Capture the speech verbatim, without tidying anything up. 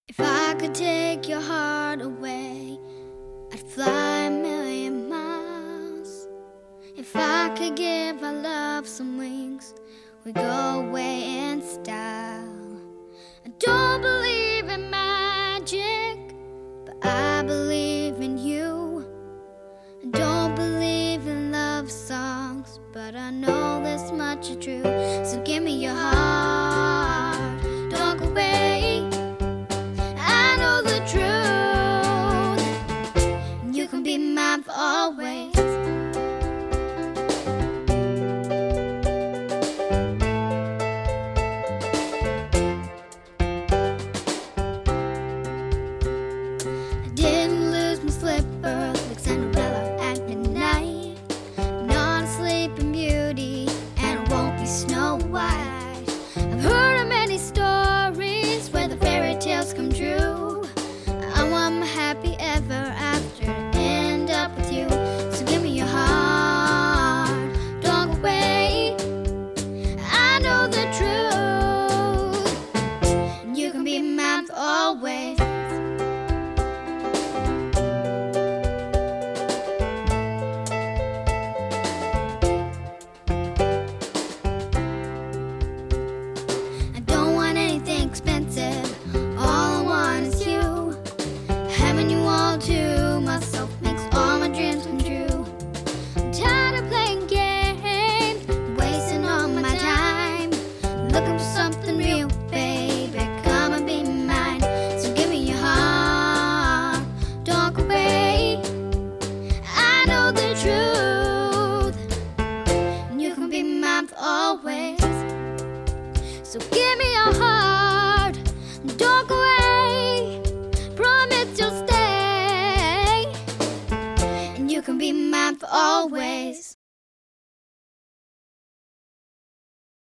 If I could take your heart away, I'd fly a million miles. If I could give our love some wings, we'd go away in style. I don't believe in magic, but I believe in you. I don't believe in love songs, but I know this much is true. So give me your heart, don't go away. I know the truth, you can be mine for always. I didn't lose my slipper like Cinderella at midnight. I'm not a sleeping beauty, and I won't be Snow White. I've heard of many stories where the fairy tales come true. I want my happy ever after to end up with you. So give me your heart, don't go away. I know the truth, and you can be mine for always. I don't want anything expensive, all I want is you. Having you all to myself makes all my dreams come true. I'm tired of playing games, wasting all my time, looking for something real, baby, come and be mine. So give me your heart, don't go away. I know the truth, and you can be mine for always. So give me your heart, don't go away. Promise you'll stay, and you can be mine for always.